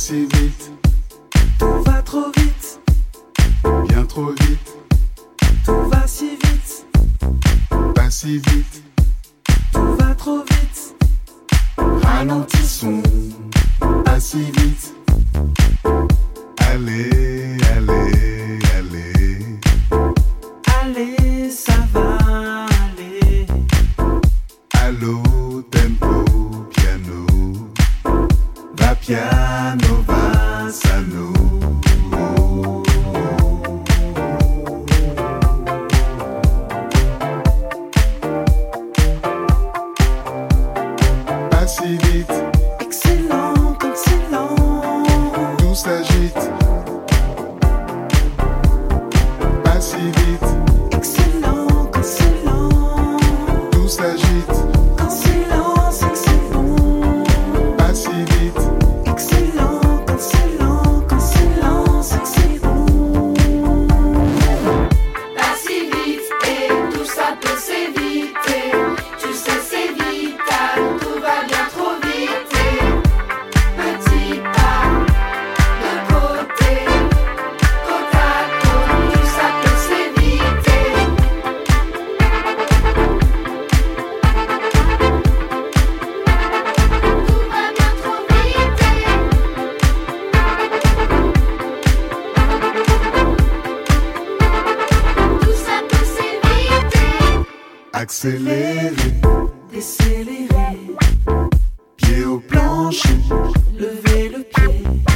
si vite, tout va trop vite, bien trop vite, tout va si vite, pas si vite, tout va trop vite, ralentissons, pas si vite, allez, allez, allez, allez, ça va aller, allo, tempo, piano, va piano, va sano. Pas si vite, excellent, excellent, tout s'agite. Pas si vite, excellent, excellent, tout s'agite. quand silence, excellent, Pas si vite, excellent, excellent, quand silence, excellent. Pas si vite et tout ça peut s'éviter. Tu sais c'est vital, tout va bien trop vite. Et petit pas de côté, côte à côte, tout ça peut s'éviter. Tout va bien trop vite. Tout ça peut s'éviter. accélérer,